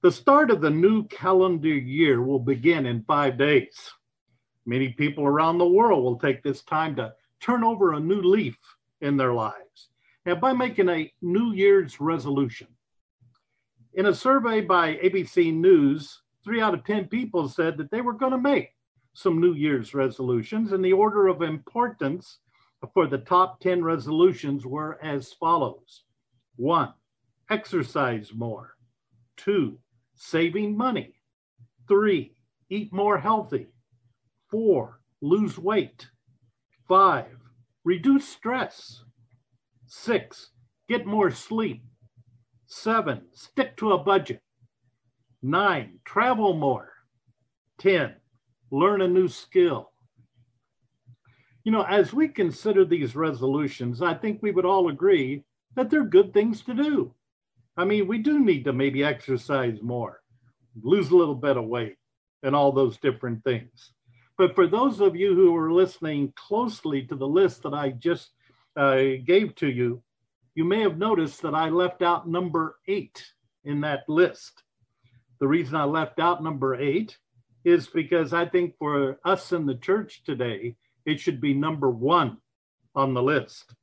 The start of the new calendar year will begin in 5 days. Many people around the world will take this time to turn over a new leaf in their lives, and by making a New Year's resolution. In a survey by ABC News, 3 out of 10 people said that they were going to make some New Year's resolutions, and the order of importance for the top 10 resolutions were as follows. 1, exercise more. 2, saving money. 3, eat more healthy. 4, lose weight. 5, reduce stress. 6, get more sleep. 7, stick to a budget. 9, travel more. 10, learn a new skill. You know, as we consider these resolutions, I think we would all agree that they're good things to do. I mean, we do need to maybe exercise more, lose a little bit of weight, and all those different things. But for those of you who are listening closely to the list that I just gave to you, you may have noticed that I left out number 8 in that list. The reason I left out number 8 is because I think for us in the church today, it should be number 1 on the list.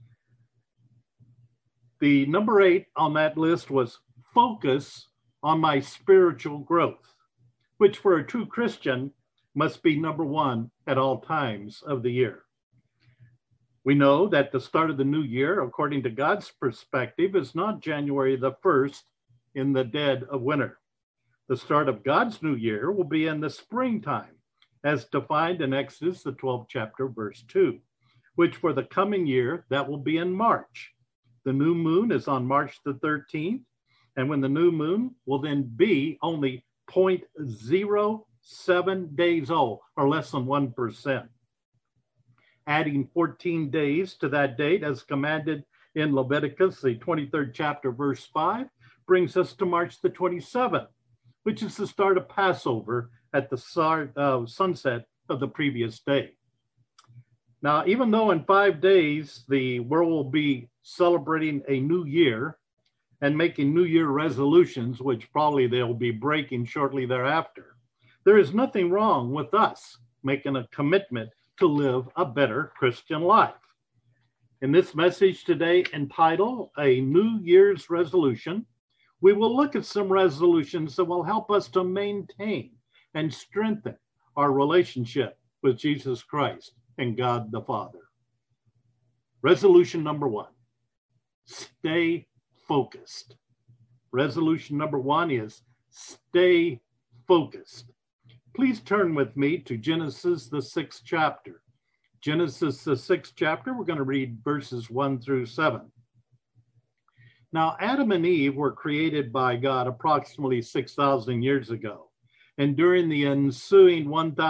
The number 8 on that list was focus on my spiritual growth, which for a true Christian must be number 1 at all times of the year. We know that the start of the new year, according to God's perspective, is not January the 1st in the dead of winter. The start of God's new year will be in the springtime, as defined in Exodus, the 12th chapter, verse 2, which for the coming year, that will be in March. The new moon is on March the 13th, and when the new moon will then be only 0.07 days old, or less than 1%. Adding 14 days to that date, as commanded in Leviticus, the 23rd chapter, verse 5, brings us to March the 27th, which is the start of Passover at the sunset of the previous day. Now, even though in 5 days the world will be celebrating a new year and making New Year resolutions, which probably they'll be breaking shortly thereafter, there is nothing wrong with us making a commitment to live a better Christian life. In this message today, entitled A New Year's Resolution, we will look at some resolutions that will help us to maintain and strengthen our relationship with Jesus Christ and God the Father. Resolution number 1, stay focused. Resolution number 1 is stay focused. Please turn with me to Genesis, the 6th chapter. Genesis, the 6th chapter, we're going to read verses 1 through 7. Now, Adam and Eve were created by God approximately 6,000 years ago. And during the ensuing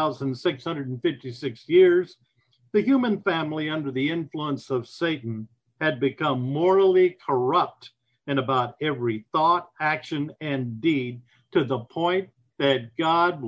1,656 years, the human family, under the influence of Satan, had become morally corrupt in about every thought, action, and deed, to the point that God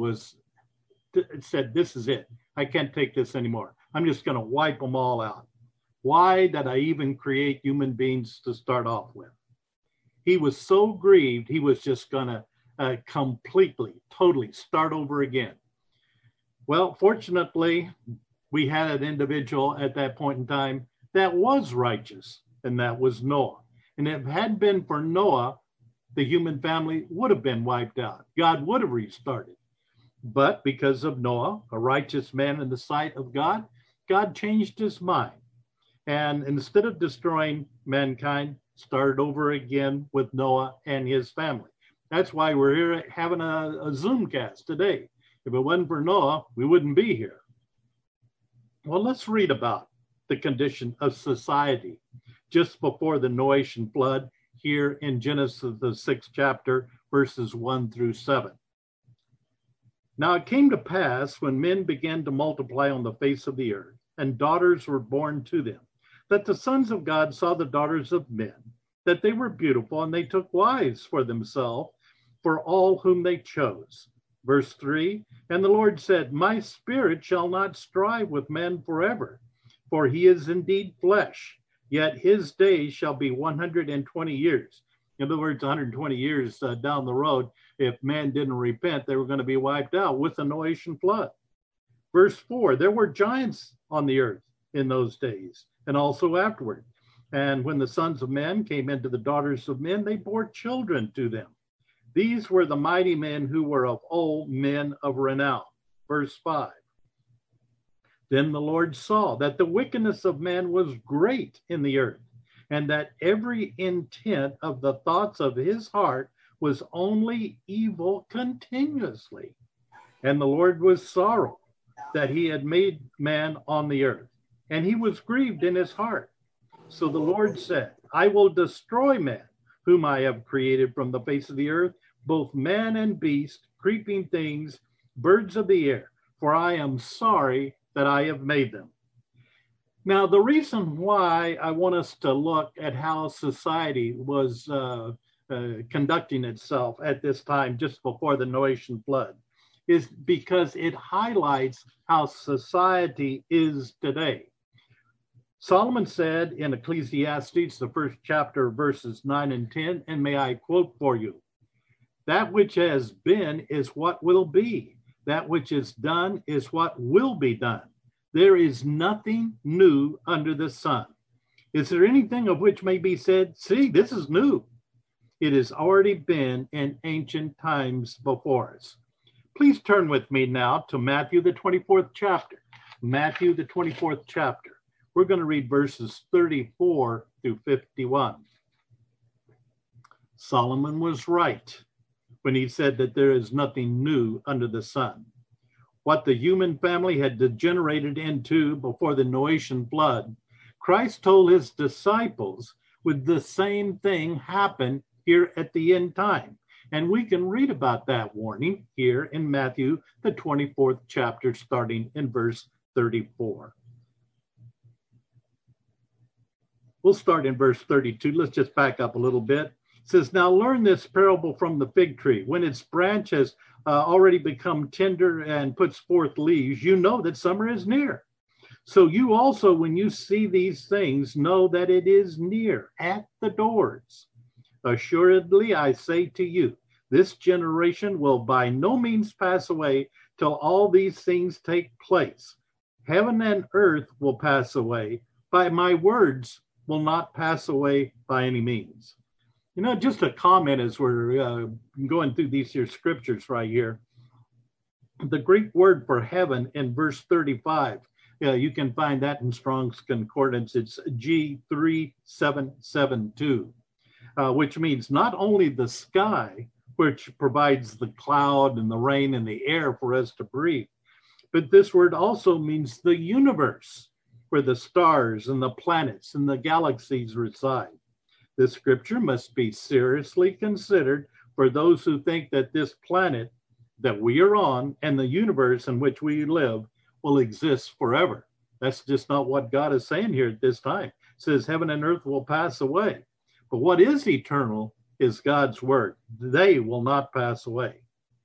said, this is it. I can't take this anymore. I'm just going to wipe them all out. Why did I even create human beings to start off with? He was so grieved, he was just going to completely, totally start over again. Well, fortunately, we had an individual at that point in time that was righteous, and that was Noah. And if it hadn't been for Noah, the human family would have been wiped out. God would have restarted. But because of Noah, a righteous man in the sight of God, God changed his mind. And instead of destroying mankind, started over again with Noah and his family. That's why we're here having a Zoomcast today. If it wasn't for Noah, we wouldn't be here. Well, let's read about the condition of society just before the Noachian flood here in Genesis, the 6th chapter, verses 1 through 7. Now it came to pass when men began to multiply on the face of the earth, and daughters were born to them, that the sons of God saw the daughters of men, that they were beautiful, and they took wives for themselves, for all whom they chose. Verse 3, and the Lord said, my spirit shall not strive with men forever, for he is indeed flesh, yet his days shall be 120 years. In other words, 120 years down the road, if man didn't repent, they were going to be wiped out with the Noachian flood. Verse 4, there were giants on the earth in those days, and also afterward. And when the sons of men came into the daughters of men, they bore children to them. These were the mighty men who were of old, men of renown. Verse 5. Then the Lord saw that the wickedness of man was great in the earth, and that every intent of the thoughts of his heart was only evil continuously. And the Lord was sorrowful that he had made man on the earth, and he was grieved in his heart. So the Lord said, I will destroy man, whom I have created from the face of the earth, both man and beast, creeping things, birds of the air, for I am sorry that I have made them. Now, the reason why I want us to look at how society was conducting itself at this time, just before the Noachian flood, is because it highlights how society is today. Solomon said in Ecclesiastes, the first chapter, verses 9 and 10, and may I quote for you, that which has been is what will be. That which is done is what will be done. There is nothing new under the sun. Is there anything of which may be said, see, this is new? It has already been in ancient times before us. Please turn with me now to Matthew, the 24th chapter. Matthew, the 24th chapter. We're going to read verses 34 through 51. Solomon was right when he said that there is nothing new under the sun. What the human family had degenerated into before the Noachian flood, Christ told his disciples would the same thing happen here at the end time. And we can read about that warning here in Matthew, the 24th chapter, starting in verse 34. We'll start in verse 32. Let's just back up a little bit. It says, now learn this parable from the fig tree. When its branch has already become tender and puts forth leaves, you know that summer is near. So you also, when you see these things, know that it is near, at the doors. Assuredly, I say to you, this generation will by no means pass away till all these things take place. Heaven and earth will pass away, but my words will not pass away by any means. You know, just a comment as we're going through these here scriptures right here. The Greek word for heaven in verse 35, you can find that in Strong's Concordance. It's G3772, which means not only the sky, which provides the cloud and the rain and the air for us to breathe, but this word also means the universe, where the stars and the planets and the galaxies reside. This scripture must be seriously considered for those who think that this planet that we are on and the universe in which we live will exist forever. That's just not what God is saying here at this time. It says heaven and earth will pass away. But what is eternal is God's word. They will not pass away.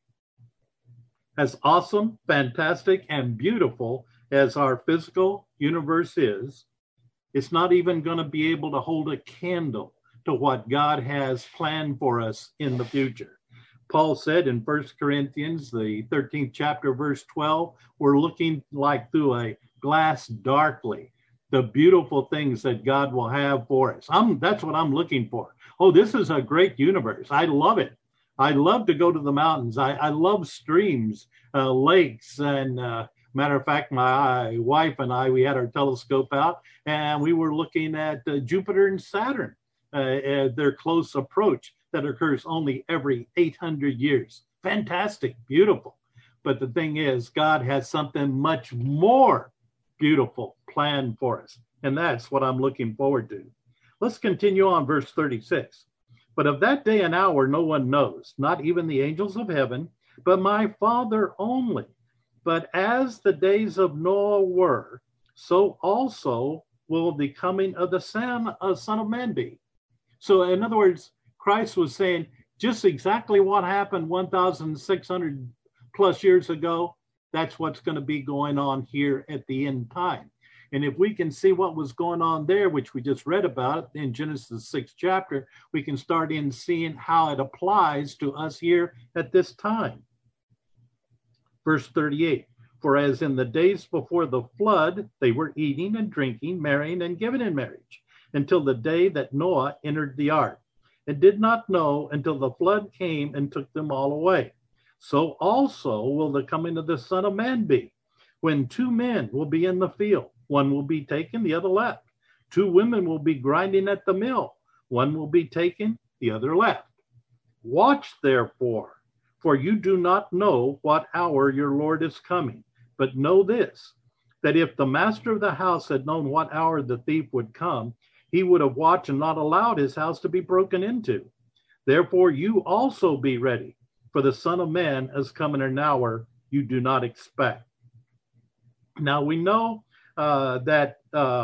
As awesome, fantastic, and beautiful as our physical universe is, it's not even going to be able to hold a candle to what God has planned for us in the future. Paul said in 1 Corinthians, the 13th chapter, verse 12, we're looking like through a glass darkly, the beautiful things that God will have for us. That's what I'm looking for. Oh, this is a great universe. I love it. I love to go to the mountains. I love streams, lakes, and matter of fact, my wife and I, we had our telescope out and we were looking at Jupiter and Saturn, their close approach that occurs only every 800 years. Fantastic, beautiful. But the thing is, God has something much more beautiful planned for us. And that's what I'm looking forward to. Let's continue on verse 36. But of that day and hour, no one knows, not even the angels of heaven, but my Father only. But as the days of Noah were, so also will the coming of the Son of Man be. So in other words, Christ was saying just exactly what happened 1,600 plus years ago. That's what's going to be going on here at the end time. And if we can see what was going on there, which we just read about in Genesis 6th chapter, we can start in seeing how it applies to us here at this time. Verse 38, for as in the days before the flood, they were eating and drinking, marrying and giving in marriage, until the day that Noah entered the ark, and did not know until the flood came and took them all away. So also will the coming of the Son of Man be, when two men will be in the field, one will be taken, the other left. Two women will be grinding at the mill, one will be taken, the other left. Watch therefore, for you do not know what hour your Lord is coming. But know this, that if the master of the house had known what hour the thief would come, he would have watched and not allowed his house to be broken into. Therefore you also be ready, for the Son of Man is coming in an hour you do not expect. Now we know that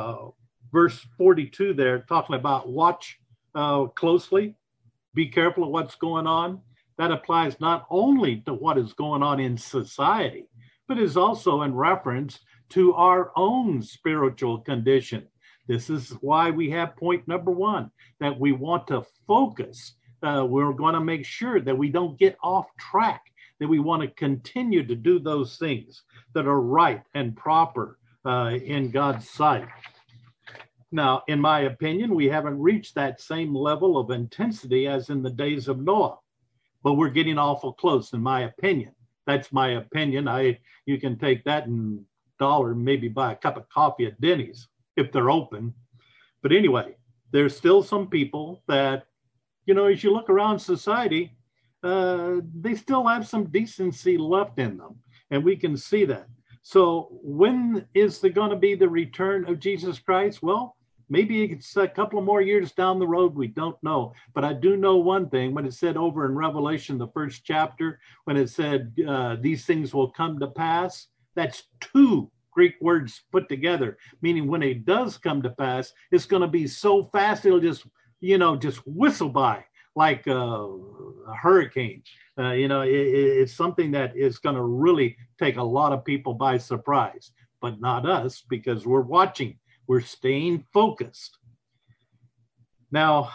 verse 42 there, talking about watch closely, be careful of what's going on. That applies not only to what is going on in society, but is also in reference to our own spiritual condition. This is why we have point number one, that we want to focus. We're going to make sure that we don't get off track, that we want to continue to do those things that are right and proper in God's sight. Now, in my opinion, we haven't reached that same level of intensity as in the days of Noah, but we're getting awful close, in my opinion. That's my opinion. You can take that and $1, maybe buy a cup of coffee at Denny's if they're open. But anyway, there's still some people that, as you look around society, they still have some decency left in them. And we can see that. So when is there going to be the return of Jesus Christ? Well, maybe it's a couple of more years down the road. We don't know. But I do know one thing. When it said over in Revelation, the 1st chapter, when it said these things will come to pass, that's two Greek words put together, meaning when it does come to pass, it's going to be so fast, it'll just whistle by like a hurricane. It's something that is going to really take a lot of people by surprise, but not us, because we're watching. We're staying focused. Now,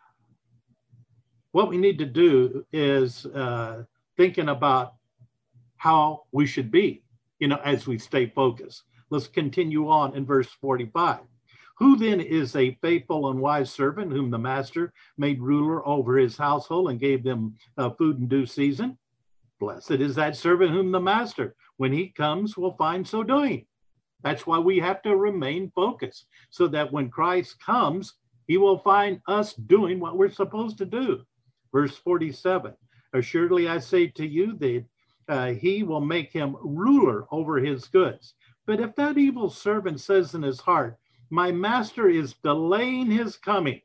what we need to do is thinking about how we should be, as we stay focused. Let's continue on in verse 45. Who then is a faithful and wise servant whom the master made ruler over his household and gave them food in due season? Blessed is that servant whom the master, when he comes, will find so doing. That's why we have to remain focused, so that when Christ comes, he will find us doing what we're supposed to do. Verse 47, assuredly I say to you that he will make him ruler over his goods. But if that evil servant says in his heart, my master is delaying his coming.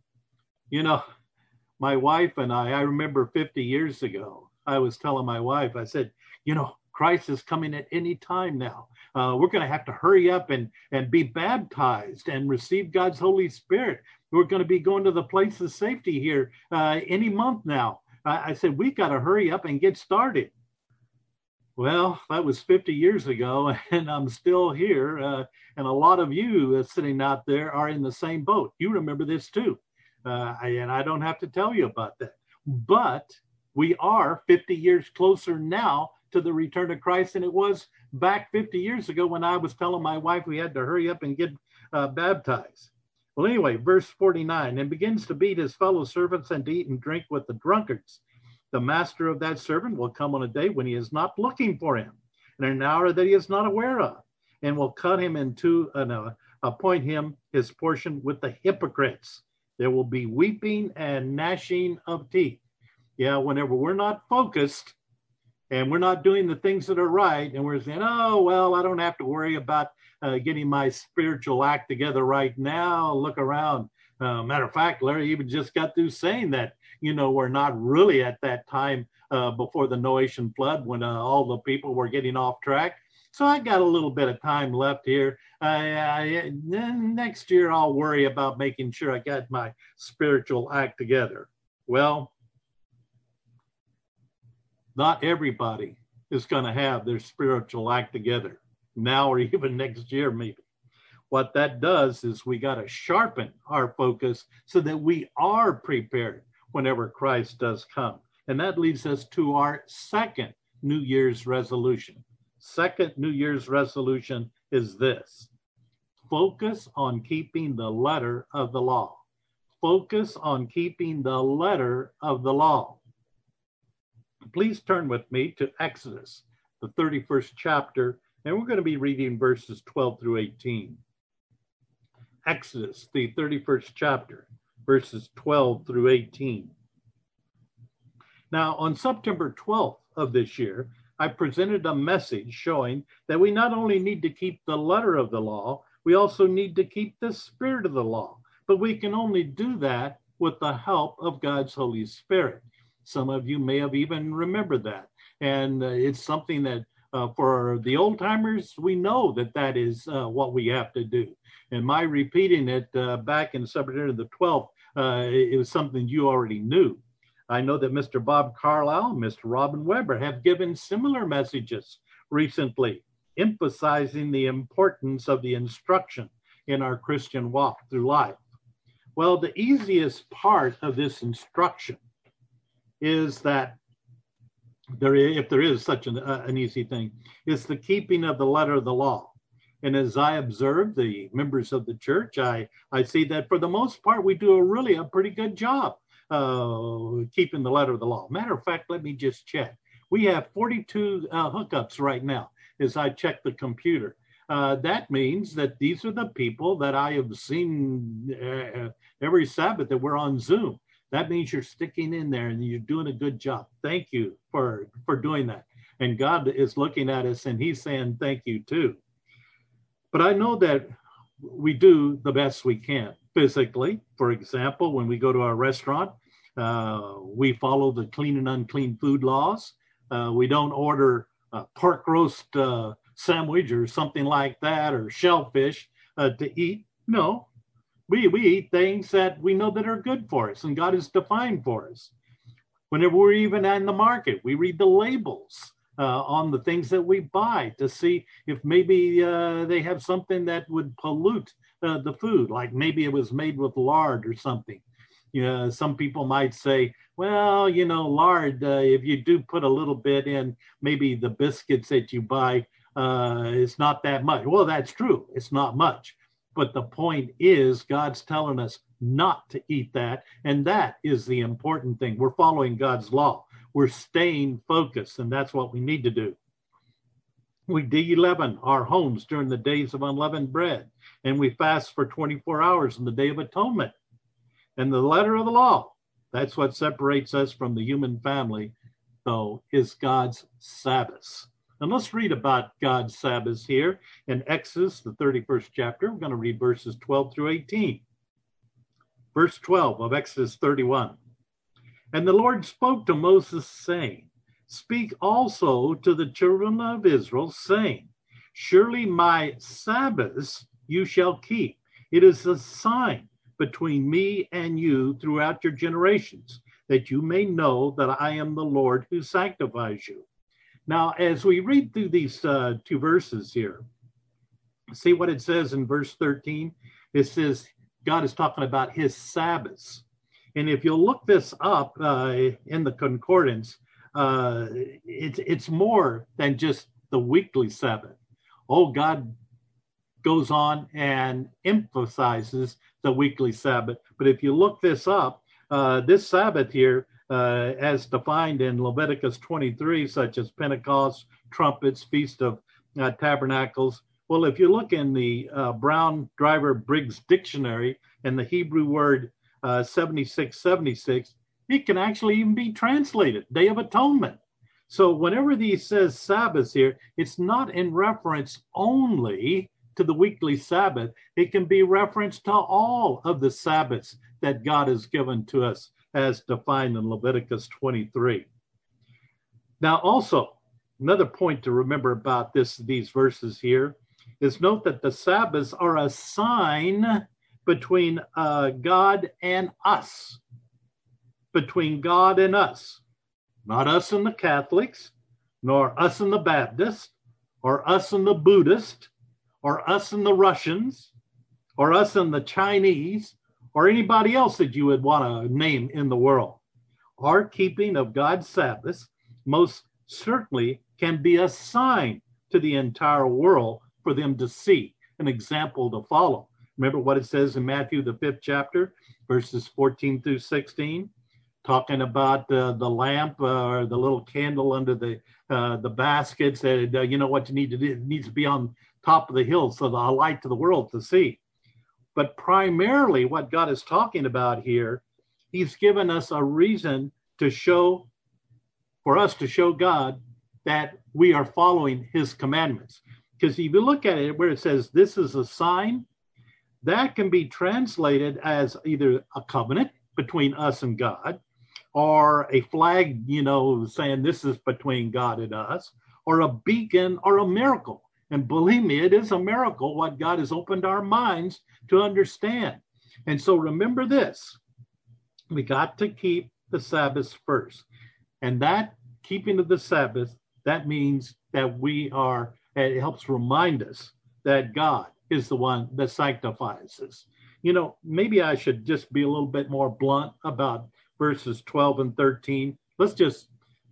My wife and I remember 50 years ago, I was telling my wife, I said, Christ is coming at any time now. We're going to have to hurry up and be baptized and receive God's Holy Spirit. We're going to be going to the place of safety here any month now. I said, we've got to hurry up and get started. Well, that was 50 years ago, and I'm still here. And a lot of you sitting out there are in the same boat. You remember this too. And I don't have to tell you about that. But we are 50 years closer now to the return of Christ than it was back 50 years ago when I was telling my wife we had to hurry up and get baptized. Well, anyway, verse 49, and begins to beat his fellow servants and to eat and drink with the drunkards. The master of that servant will come on a day when he is not looking for him, and an hour that he is not aware of, and will cut him in two and appoint him his portion with the hypocrites. There will be weeping and gnashing of teeth. Yeah, whenever we're not focused and we're not doing the things that are right, and we're saying, oh, well, I don't have to worry about getting my spiritual act together right now. Look around. Matter of fact, Larry even just got through saying that, we're not really at that time before the Noachian flood when all the people were getting off track. So I got a little bit of time left here. Next year, I'll worry about making sure I got my spiritual act together. Well, not everybody is going to have their spiritual act together now or even next year, maybe. What that does is we got to sharpen our focus so that we are prepared whenever Christ does come. And that leads us to our second New Year's resolution. Second New Year's resolution is this: focus on keeping the letter of the law. Focus on keeping the letter of the law. Please turn with me to Exodus, the 31st chapter, and we're going to be reading verses 12 through 18. Exodus, the 31st chapter, verses 12 through 18. Now, on September 12th of this year, I presented a message showing that we not only need to keep the letter of the law, we also need to keep the spirit of the law. But we can only do that with the help of God's Holy Spirit. Some of you may have even remembered that. And it's something that for the old timers, we know that that is what we have to do. And my repeating it back in September the 12th, it was something you already knew. I know that Mr. Bob Carlisle and Mr. Robin Weber have given similar messages recently, emphasizing the importance of the instruction in our Christian walk through life. Well, the easiest part of this instruction is that if there is such an easy thing, is the keeping of the letter of the law. And as I observe the members of the church, I see that for the most part, we do a pretty good job keeping the letter of the law. Matter of fact, let me just check. We have 42 hookups right now as I check the computer. That means that these are the people that I have seen every Sabbath that we're on Zoom. That means you're sticking in there and you're doing a good job. Thank you for doing that. And God is looking at us and he's saying thank you too. But I know that we do the best we can physically. For example, when we go to our restaurant, we follow the clean and unclean food laws. We don't order pork roast sandwich or something like that, or shellfish to eat. No, we eat things that we know that are good for us and God has defined for us. Whenever we're even in the market, we read the labels on the things that we buy to see if maybe they have something that would pollute the food, like maybe it was made with lard or something. You know, some people might say, well, you know, lard, if you do put a little bit in, maybe the biscuits that you buy, it's not that much. Well, that's true. It's not much. But the point is, God's telling us not to eat that. And that is the important thing. We're following God's law. We're staying focused, and that's what we need to do. We de-leaven our homes during the days of unleavened bread, and we fast for 24 hours on the Day of Atonement. And the letter of the law, that's what separates us from the human family, though, is God's Sabbath. And let's read about God's Sabbath here in Exodus, the 31st chapter. We're going to read verses 12 through 18. Verse 12 of Exodus 31. And the Lord spoke to Moses, saying, Speak also to the children of Israel, saying, Surely my Sabbaths you shall keep. It is a sign between me and you throughout your generations, that you may know that I am the Lord who sanctifies you. Now, as we read through these two verses here, see what it says in verse 13? It says God is talking about his Sabbaths. And if you'll look this up in the concordance, it's more than just the weekly Sabbath. Oh, God goes on and emphasizes the weekly Sabbath. But if you look this up, this Sabbath here, as defined in Leviticus 23, such as Pentecost, trumpets, Feast of Tabernacles. Well, if you look in the Brown Driver Briggs Dictionary and the Hebrew word 7676, it can actually even be translated Day of Atonement. So whenever he says Sabbath here, it's not in reference only to the weekly Sabbath. It can be reference to all of the Sabbaths that God has given to us as defined in Leviticus 23. Now also, another point to remember about these verses here is note that the Sabbaths are a sign between God and us. Between God and us. Not us and the Catholics, nor us and the Baptists, or us and the Buddhists, or us and the Russians, or us and the Chinese, or anybody else that you would want to name in the world. Our keeping of God's Sabbath most certainly can be a sign to the entire world for them to see, an example to follow. Remember what it says in Matthew, the 5th chapter, verses 14 through 16, talking about the lamp or the little candle under the basket. Said, you know what you need to do? It needs to be on top of the hill so the light to the world to see. But primarily what God is talking about here, he's given us a reason to show, for us to show God that we are following his commandments. Because if you look at it where it says, this is a sign, that can be translated as either a covenant between us and God, or a flag, saying this is between God and us, or a beacon or a miracle. And believe me, it is a miracle what God has opened our minds to understand. And so remember this, we got to keep the Sabbath first. And that keeping of the Sabbath, that means that it helps remind us that God is the one that sanctifies us. Maybe I should just be a little bit more blunt about verses 12 and 13. Let's just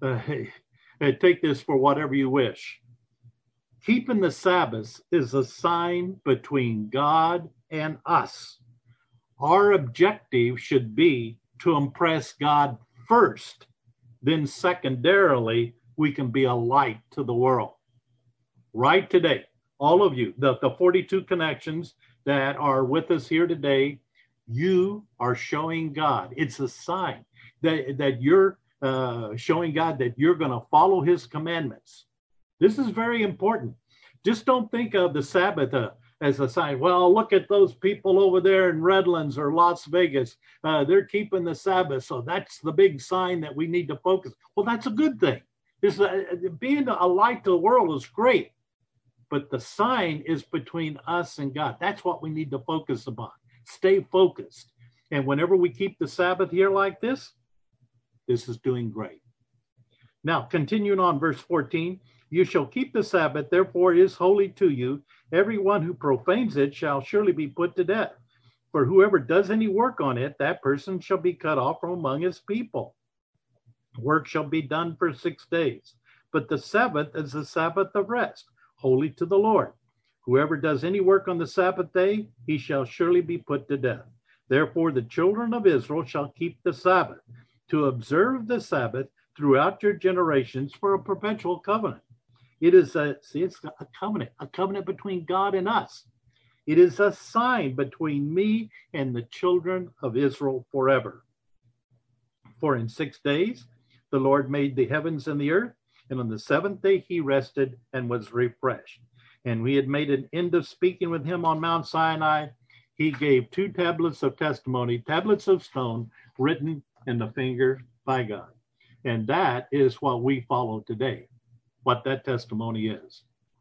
take this for whatever you wish. Keeping the Sabbath is a sign between God and us. Our objective should be to impress God first. Then secondarily, we can be a light to the world. Right today, all of you, the 42 connections that are with us here today, you are showing God. It's a sign that you're showing God that you're going to follow his commandments. This is very important. Just don't think of the Sabbath as a sign. Well, look at those people over there in Redlands or Las Vegas. They're keeping the Sabbath, so that's the big sign that we need to focus. Well, that's a good thing. Being a light to the world is great, but the sign is between us and God. That's what we need to focus upon. Stay focused. And whenever we keep the Sabbath here like this is doing great. Now, continuing on verse 14, you shall keep the Sabbath, therefore it is holy to you. Everyone who profanes it shall surely be put to death. For whoever does any work on it, that person shall be cut off from among his people. Work shall be done for 6 days. But the Sabbath is the Sabbath of rest, holy to the Lord. Whoever does any work on the Sabbath day, he shall surely be put to death. Therefore the children of Israel shall keep the Sabbath, to observe the Sabbath throughout your generations for a perpetual covenant. It is it's a covenant between God and us. It is a sign between me and the children of Israel forever. For in 6 days the Lord made the heavens and the earth, and on the seventh day he rested and was refreshed. And we had made an end of speaking with him on Mount Sinai. He gave 2 tablets of testimony, tablets of stone, written in the finger by God. And that is what we follow today, what that testimony is.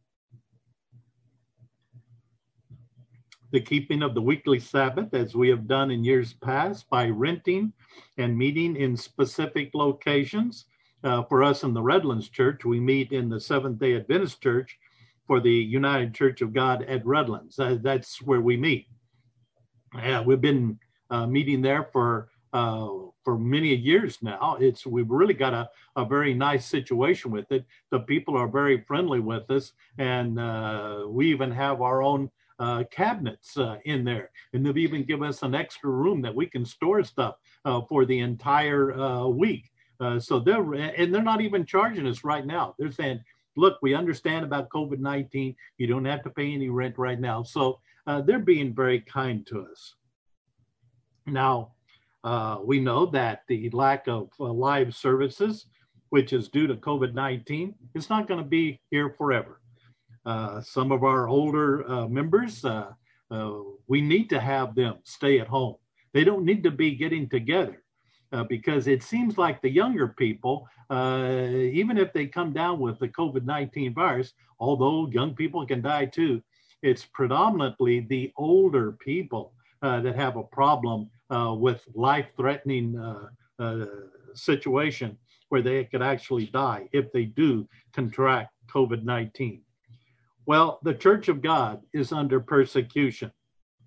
The keeping of the weekly Sabbath, as we have done in years past, by renting and meeting in specific locations. For us in the Redlands Church, we meet in the Seventh-day Adventist Church for the United Church of God at Redlands. That's where we meet. We've been meeting there for many years now. We've really got a very nice situation with it. The people are very friendly with us, and we even have our own cabinets in there, and they've even given us an extra room that we can store stuff for the entire week. So they're not even charging us right now. They're saying, look, we understand about COVID-19. You don't have to pay any rent right now. So they're being very kind to us. Now, we know that the lack of live services, which is due to COVID-19, is not going to be here forever. Some of our older members, we need to have them stay at home. They don't need to be getting together because it seems like the younger people, even if they come down with the COVID-19 virus, although young people can die too, it's predominantly the older people that have a problem with life-threatening situation where they could actually die if they do contract COVID-19. Well, the Church of God is under persecution.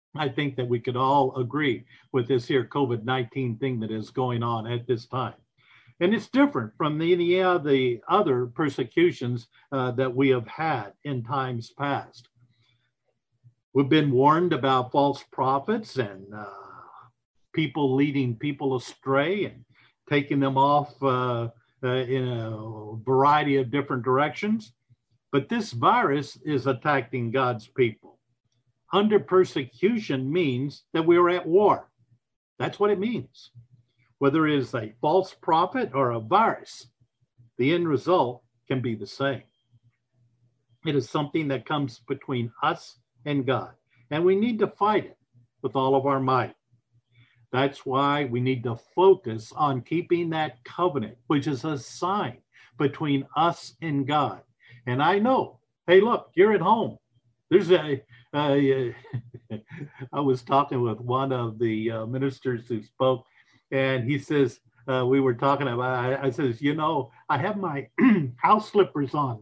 I think that we could all agree with this here COVID-19 thing that is going on at this time. And it's different from the other persecutions that we have had in times past. We've been warned about false prophets and people leading people astray and taking them off in a variety of different directions. But this virus is attacking God's people. Under persecution means that we are at war. That's what it means. Whether it is a false prophet or a virus, the end result can be the same. It is something that comes between us and God, and we need to fight it with all of our might. That's why we need to focus on keeping that covenant, which is a sign between us and God. And I know, hey, look, you're at home. There's I was talking with one of the ministers who spoke, and he says, we were talking about, I says, I have my house slippers on.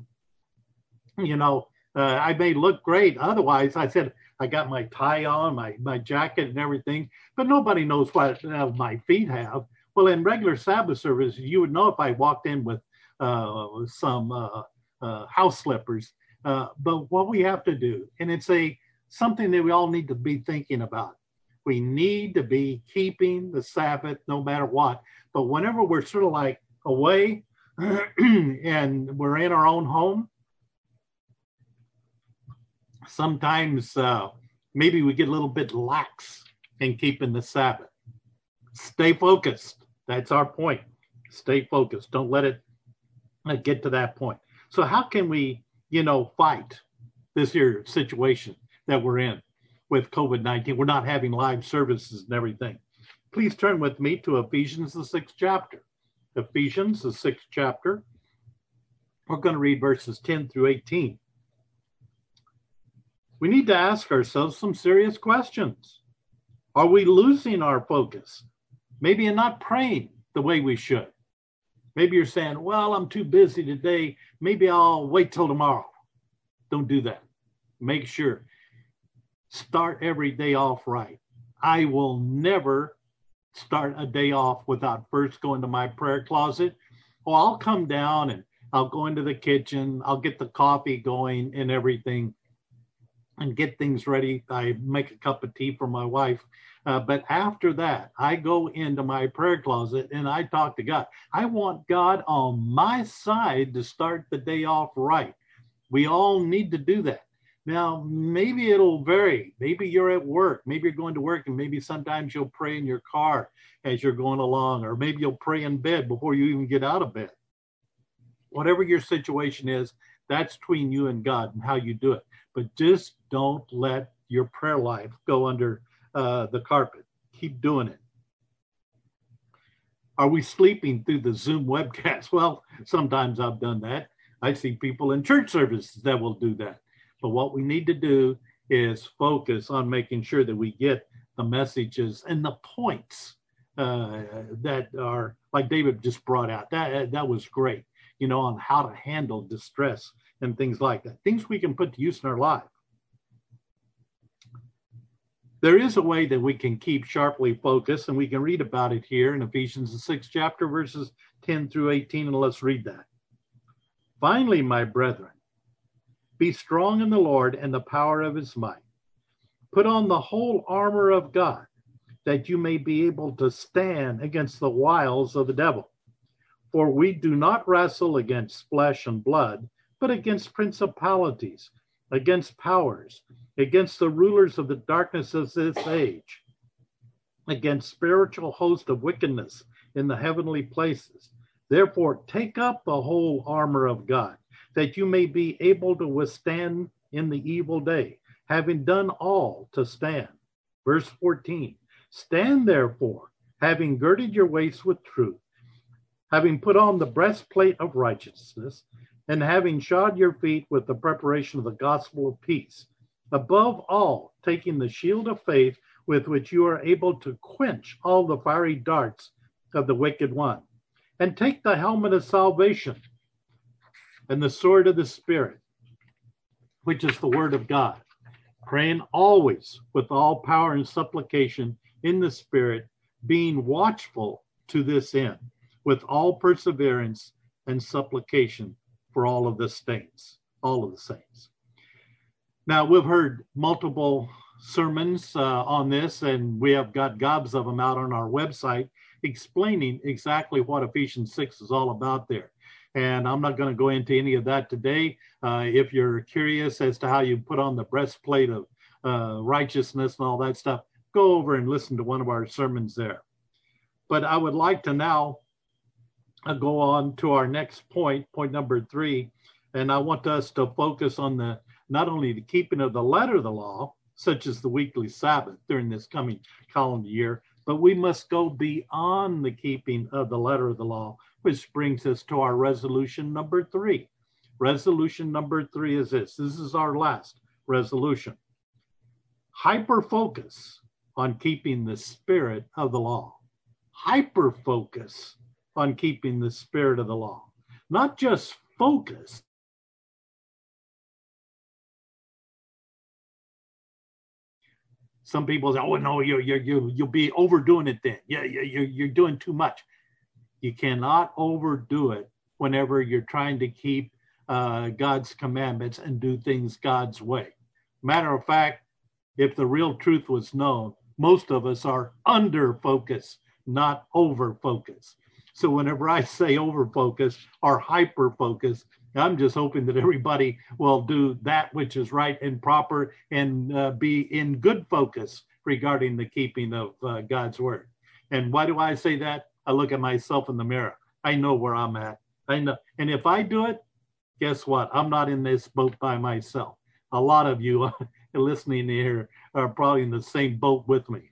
I may look great. Otherwise, I said, I got my tie on, my jacket and everything, but nobody knows what my feet have. Well, in regular Sabbath service, you would know if I walked in with some house slippers. But what we have to do, and it's something that we all need to be thinking about. We need to be keeping the Sabbath no matter what. But whenever we're sort of like away and we're in our own home, sometimes maybe we get a little bit lax in keeping the Sabbath. Stay focused. That's our point. Stay focused. Don't let it get to that point. So how can we, fight this here situation that we're in with COVID-19? We're not having live services and everything. Please turn with me to Ephesians, the 6th chapter. Ephesians, the 6th chapter. We're going to read verses 10 through 18. We need to ask ourselves some serious questions. Are we losing our focus? Maybe in not praying the way we should. Maybe you're saying, well, I'm too busy today. Maybe I'll wait till tomorrow. Don't do that. Make sure. Start every day off right. I will never start a day off without first going to my prayer closet. Or I'll come down and I'll go into the kitchen. I'll get the coffee going and everything and get things ready. I make a cup of tea for my wife. But after that, I go into my prayer closet and I talk to God. I want God on my side to start the day off right. We all need to do that. Now, maybe it'll vary. Maybe you're at work. Maybe you're going to work and maybe sometimes you'll pray in your car as you're going along, or maybe you'll pray in bed before you even get out of bed. Whatever your situation is, that's between you and God and how you do it. But just don't let your prayer life go under the carpet. Keep doing it. Are we sleeping through the Zoom webcast? Well, sometimes I've done that. I see people in church services that will do that. But what we need to do is focus on making sure that we get the messages and the points that are, like David just brought out. That was great, on how to handle distress and things like that. Things we can put to use in our life. There is a way that we can keep sharply focused, and we can read about it here in Ephesians, the 6th chapter, verses 10 through 18, and let's read that. Finally, my brethren, be strong in the Lord and the power of his might. Put on the whole armor of God, that you may be able to stand against the wiles of the devil. For we do not wrestle against flesh and blood, but against principalities, against powers, against the rulers of the darkness of this age, against spiritual hosts of wickedness in the heavenly places. Therefore, take up the whole armor of God, that you may be able to withstand in the evil day, having done all to stand. Verse 14, stand therefore, having girded your waist with truth, having put on the breastplate of righteousness, and having shod your feet with the preparation of the gospel of peace. Above all, taking the shield of faith with which you are able to quench all the fiery darts of the wicked one. And take the helmet of salvation and the sword of the Spirit, which is the word of God. praying always with all power and supplication in the Spirit, being watchful to this end, with all perseverance and supplication for all of the saints. Now, we've heard multiple sermons on this, and we have got gobs of them out on our website explaining exactly what Ephesians 6 is all about there. And I'm not going to go into any of that today. If you're curious as to how you put on the breastplate of righteousness and all that stuff, go over and listen to one of our sermons there. But I would like to now go on to our next point number 3. And I want us to focus on not only the keeping of the letter of the law, such as the weekly Sabbath during this coming calendar year, but we must go beyond the keeping of the letter of the law, which brings us to our resolution number 3. Resolution number 3 is this. This is our last resolution. Hyper-focus on keeping the spirit of the law. Hyper-focus on keeping the spirit of the law. Not just focus. Some people say, "Oh no, you'll be overdoing it then. Yeah, you're doing too much." You cannot overdo it whenever you're trying to keep God's commandments and do things God's way. Matter of fact, if the real truth was known, most of us are under focus, not over focus. So whenever I say over focus or hyper focus, I'm just hoping that everybody will do that which is right and proper and be in good focus regarding the keeping of God's word. And why do I say that? I look at myself in the mirror. I know where I'm at. I know. And if I do it, guess what? I'm not in this boat by myself. A lot of you listening here are probably in the same boat with me.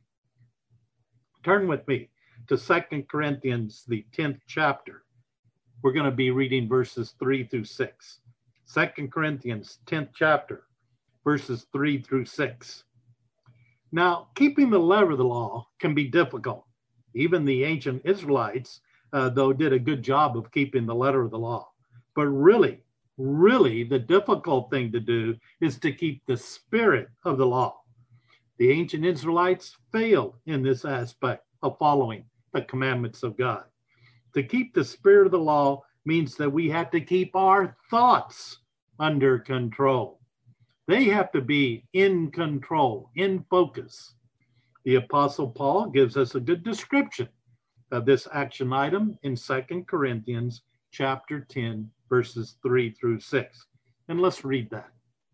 Turn with me to 2 Corinthians, the 10th chapter. We're going to be reading verses 3 through 6. 2 Corinthians, 10th chapter, verses 3 through 6. Now, keeping the letter of the law can be difficult. Even the ancient Israelites, though, did a good job of keeping the letter of the law. But really, the difficult thing to do is to keep the spirit of the law. The ancient Israelites failed in this aspect of following the commandments of God. To keep the spirit of the law means that we have to keep our thoughts under control. They have to be in control, in focus. The Apostle Paul gives us a good description of this action item in 2 Corinthians chapter 10, verses 3 through 6. And let's read that.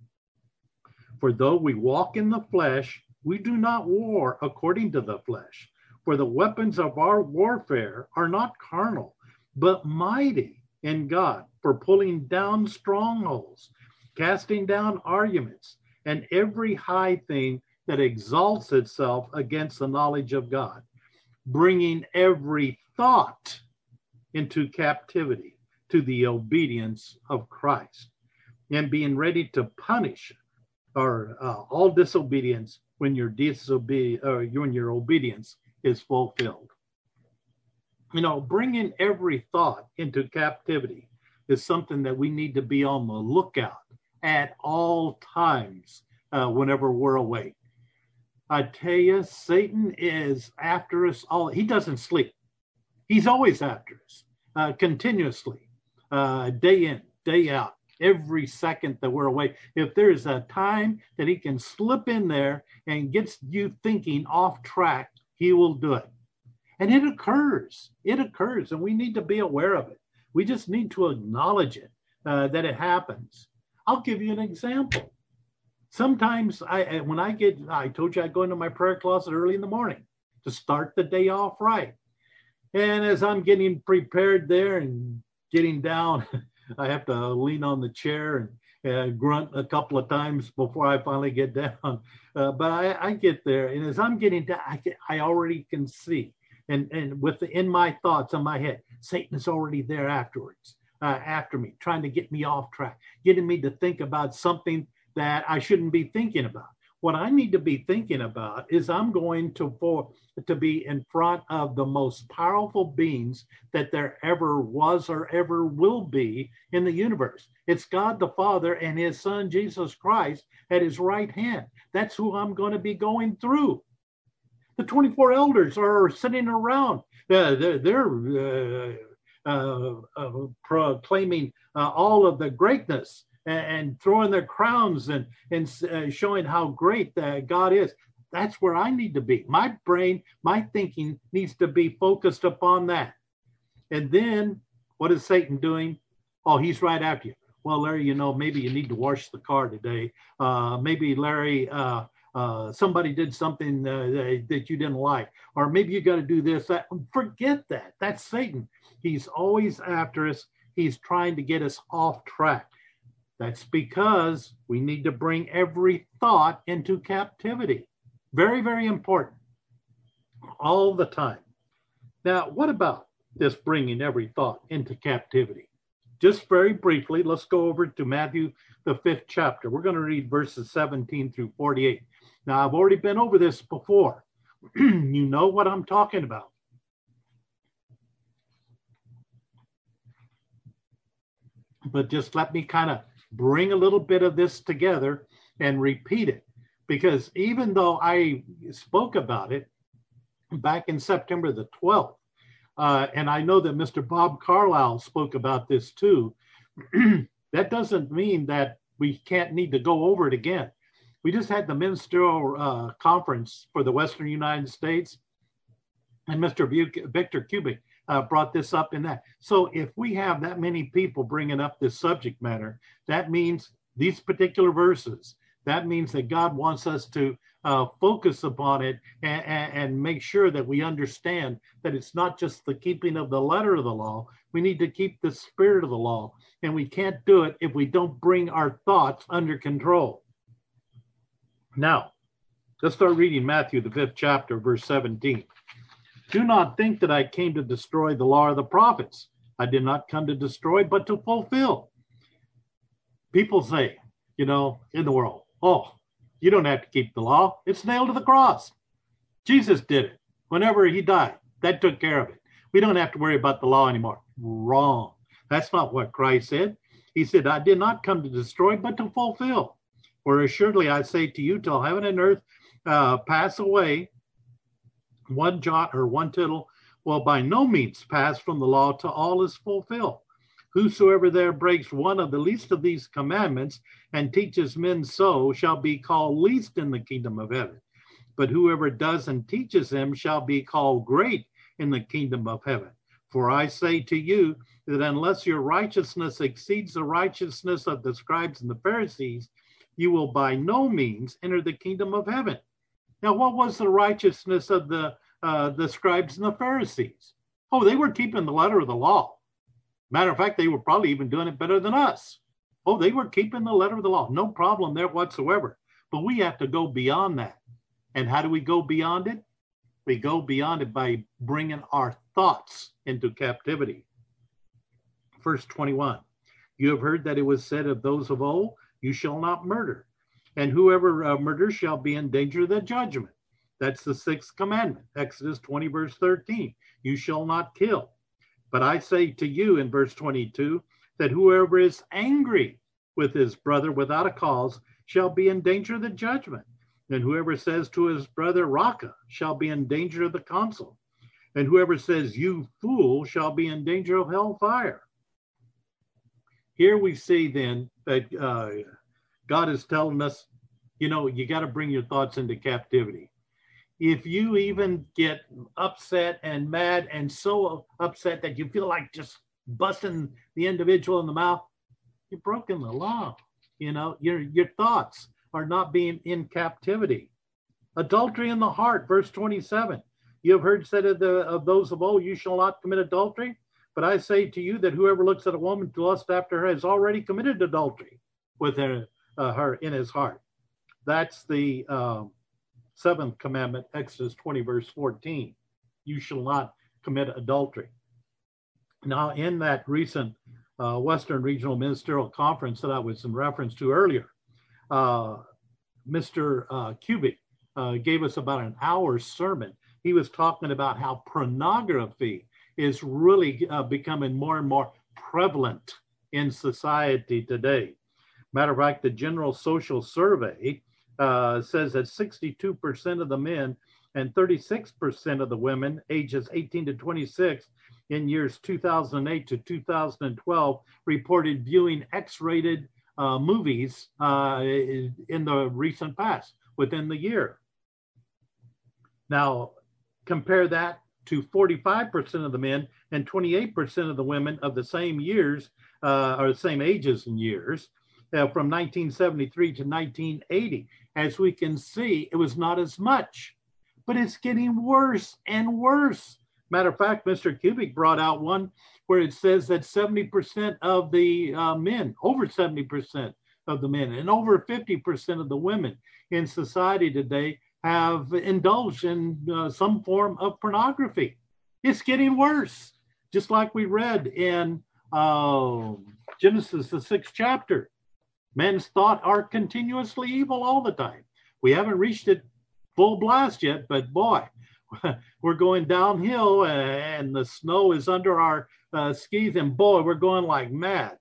For though we walk in the flesh, we do not war according to the flesh. For the weapons of our warfare are not carnal, but mighty in God for pulling down strongholds, casting down arguments, and every high thing that exalts itself against the knowledge of God, bringing every thought into captivity to the obedience of Christ, and being ready to punish all disobedience when your obedience is fulfilled. You know, bringing every thought into captivity is something that we need to be on the lookout at all times whenever we're awake. I tell you, Satan is after us all. He doesn't sleep. He's always after us, continuously, day in, day out, every second that we're awake. If there's a time that he can slip in there and gets you thinking off track, he will do it. And it occurs, and we need to be aware of it. We just need to acknowledge it, that it happens. I'll give you an example. Sometimes I told you I go into my prayer closet early in the morning to start the day off right. And as I'm getting prepared there and getting down, I have to lean on the chair and grunt a couple of times before I finally get down. But I get there, and as I'm getting down, I already can see. And in my thoughts, in my head, Satan is already there after me, trying to get me off track, getting me to think about something that I shouldn't be thinking about. What I need to be thinking about is I'm going to be in front of the most powerful beings that there ever was or ever will be in the universe. It's God the Father and his Son, Jesus Christ, at his right hand. That's who I'm going to be going through. The 24 elders are sitting around. They're proclaiming all of the greatness and throwing their crowns and showing how great God is. That's where I need to be. My brain, my thinking needs to be focused upon that. And then what is Satan doing? Oh, he's right after you. Well, Larry, maybe you need to wash the car today. Maybe, Larry, somebody did something that you didn't like. Or maybe you got to do this, that. Forget that. That's Satan. He's always after us. He's trying to get us off track. That's because we need to bring every thought into captivity. Very, very important. All the time. Now, what about this bringing every thought into captivity? Just very briefly, let's go over to Matthew, the 5th chapter. We're going to read verses 17 through 48. Now, I've already been over this before. You know what I'm talking about. But just let me kind of bring a little bit of this together and repeat it. Because even though I spoke about it back in September the 12th, and I know that Mr. Bob Carlisle spoke about this too, that doesn't mean that we can't need to go over it again. We just had the ministerial conference for the Western United States, and Mr. Victor Kubik brought this up in that. So if we have that many people bringing up this subject matter, that means these particular verses, that means that God wants us to focus upon it and make sure that we understand that it's not just the keeping of the letter of the law. We need to keep the spirit of the law, and we can't do it if we don't bring our thoughts under control. Now, let's start reading Matthew, the 5th chapter, verse 17. Do not think that I came to destroy the law or the prophets. I did not come to destroy, but to fulfill. People say, in the world, oh, you don't have to keep the law. It's nailed to the cross. Jesus did it. Whenever he died, that took care of it. We don't have to worry about the law anymore. Wrong. That's not what Christ said. He said, I did not come to destroy, but to fulfill. For assuredly I say to you, till heaven and earth pass away, one jot or one tittle will by no means pass from the law till all is fulfilled. Whosoever there breaks one of the least of these commandments and teaches men so shall be called least in the kingdom of heaven. But whoever does and teaches them shall be called great in the kingdom of heaven. For I say to you that unless your righteousness exceeds the righteousness of the scribes and the Pharisees, you will by no means enter the kingdom of heaven. Now, what was the righteousness of the scribes and the Pharisees? Oh, they were keeping the letter of the law. Matter of fact, they were probably even doing it better than us. Oh, they were keeping the letter of the law. No problem there whatsoever. But we have to go beyond that. And how do we go beyond it? We go beyond it by bringing our thoughts into captivity. Verse 21, you have heard that it was said of those of old, you shall not murder. And whoever murders shall be in danger of the judgment. That's the 6th commandment. Exodus 20, verse 13. You shall not kill. But I say to you in verse 22, that whoever is angry with his brother without a cause shall be in danger of the judgment. And whoever says to his brother, Raka, shall be in danger of the council. And whoever says, you fool, shall be in danger of hellfire. Here we see then that God is telling us, you got to bring your thoughts into captivity. If you even get upset and mad and so upset that you feel like just busting the individual in the mouth, you've broken the law. Your thoughts are not being in captivity. Adultery in the heart, verse 27. You have heard said of those of old, you shall not commit adultery. But I say to you that whoever looks at a woman to lust after her has already committed adultery with her in his heart. That's the 7th commandment, Exodus 20, verse 14. You shall not commit adultery. Now, in that recent Western Regional Ministerial Conference that I was in reference to earlier, Mr. Kubik gave us about an hour sermon. He was talking about how pornography is really becoming more and more prevalent in society today. Matter of fact, the General Social Survey says that 62% of the men and 36% of the women ages 18 to 26 in years 2008 to 2012 reported viewing X-rated movies in the recent past, within the year. Now, compare that to 45% of the men and 28% of the women of the same years, or the same ages and years, from 1973 to 1980. As we can see, it was not as much, but it's getting worse and worse. Matter of fact, Mr. Kubik brought out one where it says that 70% of the men, over 70% of the men, and over 50% of the women in society today have indulged in some form of pornography. It's getting worse, just like we read in Genesis, the 6th chapter. Men's thoughts are continuously evil all the time. We haven't reached it full blast yet, but boy, we're going downhill and the snow is under our skis, and boy, we're going like mad.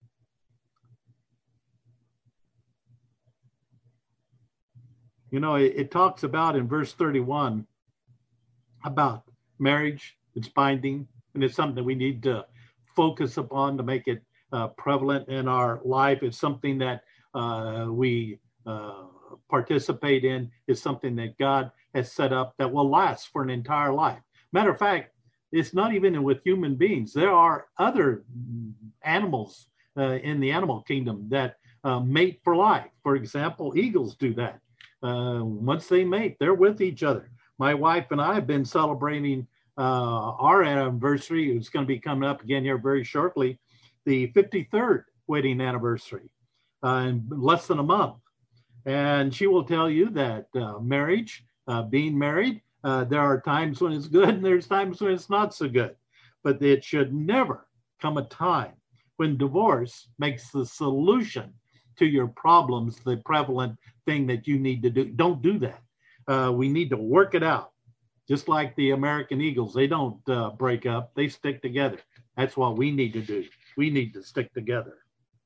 You know, it talks about in verse 31 about marriage. It's binding, and it's something that we need to focus upon to make it prevalent in our life. It's something that we participate in. It's something that God has set up that will last for an entire life. Matter of fact, it's not even with human beings. There are other animals in the animal kingdom that mate for life. For example, eagles do that. Once they mate, they're with each other. My wife and I have been celebrating our anniversary. It's going to be coming up again here very shortly, the 53rd wedding anniversary in less than a month. And she will tell you that marriage, being married, there are times when it's good and there's times when it's not so good. But it should never come a time when divorce makes the solution to your problems the prevalent thing that you need to do. Don't do that. We need to work it out. Just like the American Eagles, they don't break up, they stick together. That's what we need to do. We need to stick together.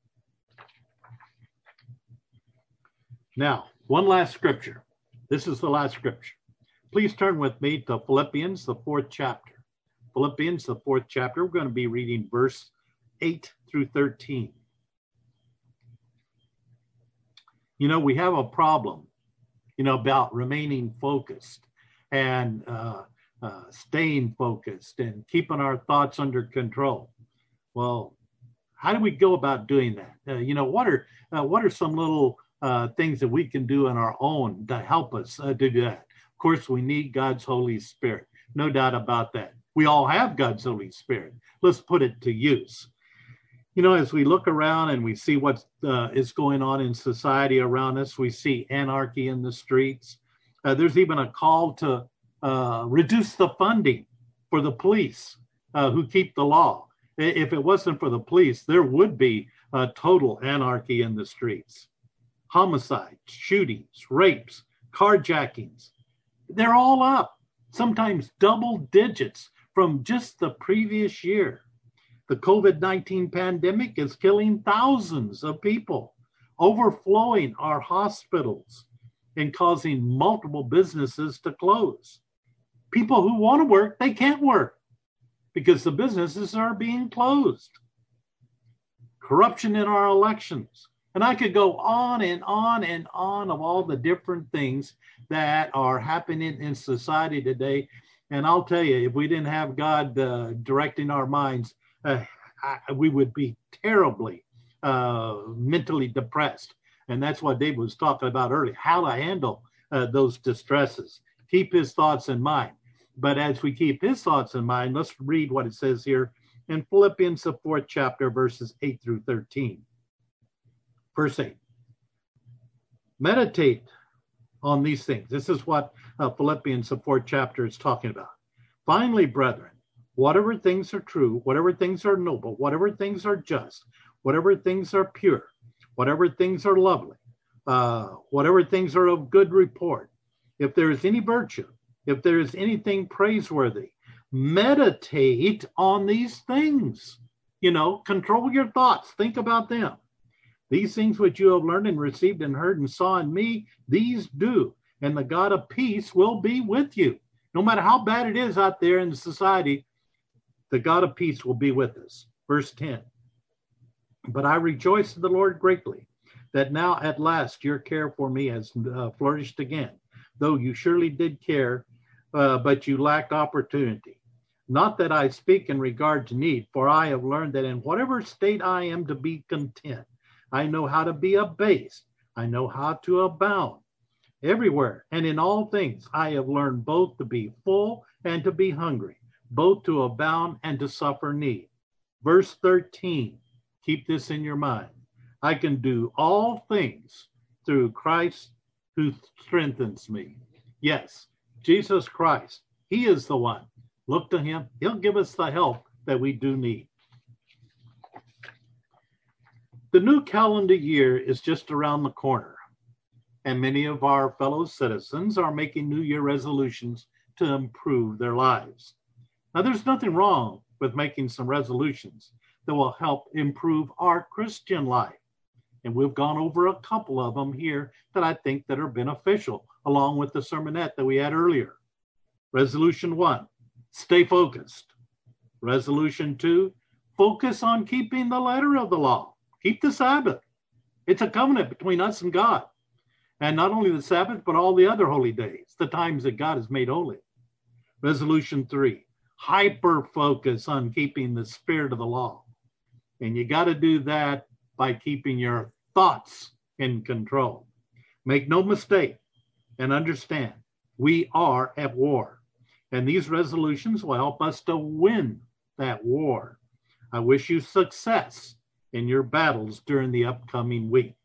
Now, one last scripture. This is the last scripture. Please turn with me to Philippians, the 4th chapter. Philippians, the 4th chapter. We're going to be reading verse 8 through 13. You know, we have a problem, about remaining focused and staying focused and keeping our thoughts under control. Well, how do we go about doing that? What are some little things that we can do on our own to help us do that? Of course, we need God's Holy Spirit. No doubt about that. We all have God's Holy Spirit. Let's put it to use. As we look around and we see what is going on in society around us, we see anarchy in the streets. There's even a call to reduce the funding for the police who keep the law. If it wasn't for the police, there would be total anarchy in the streets. Homicides, shootings, rapes, carjackings, they're all up, sometimes double digits from just the previous year. The COVID-19 pandemic is killing thousands of people, overflowing our hospitals and causing multiple businesses to close. People who want to work, they can't work because the businesses are being closed. Corruption in our elections. And I could go on and on and on of all the different things that are happening in society today. And I'll tell you, if we didn't have God directing our minds, we would be terribly mentally depressed. And that's what Dave was talking about earlier, how to handle those distresses. Keep his thoughts in mind. But as we keep his thoughts in mind, let's read what it says here in Philippians, the 4th chapter, verses 8 through 13. Verse 8. Meditate on these things. This is what Philippians, the 4th chapter, is talking about. Finally, brethren, whatever things are true, whatever things are noble, whatever things are just, whatever things are pure, whatever things are lovely, whatever things are of good report, if there is any virtue, if there is anything praiseworthy, meditate on these things. Control your thoughts. Think about them. These things which you have learned and received and heard and saw in me, these do. And the God of peace will be with you. No matter how bad it is out there in the society, the God of peace will be with us. Verse 10. But I rejoice in the Lord greatly, that now at last your care for me has flourished again, though you surely did care, but you lacked opportunity. Not that I speak in regard to need, for I have learned that in whatever state I am to be content. I know how to be abased. I know how to abound. Everywhere and in all things I have learned both to be full and to be hungry, both to abound and to suffer need. Verse 13, keep this in your mind. I can do all things through Christ who strengthens me. Yes, Jesus Christ, he is the one. Look to him. He'll give us the help that we do need. The new calendar year is just around the corner, and many of our fellow citizens are making New Year resolutions to improve their lives. Now, there's nothing wrong with making some resolutions that will help improve our Christian life. And we've gone over a couple of them here that I think that are beneficial, along with the sermonette that we had earlier. Resolution 1, stay focused. Resolution 2, focus on keeping the letter of the law. Keep the Sabbath. It's a covenant between us and God. And not only the Sabbath, but all the other holy days, the times that God has made holy. Resolution 3, hyper focus on keeping the spirit of the law. And you got to do that by keeping your thoughts in control. Make no mistake and understand, we are at war. And these resolutions will help us to win that war. I wish you success in your battles during the upcoming week.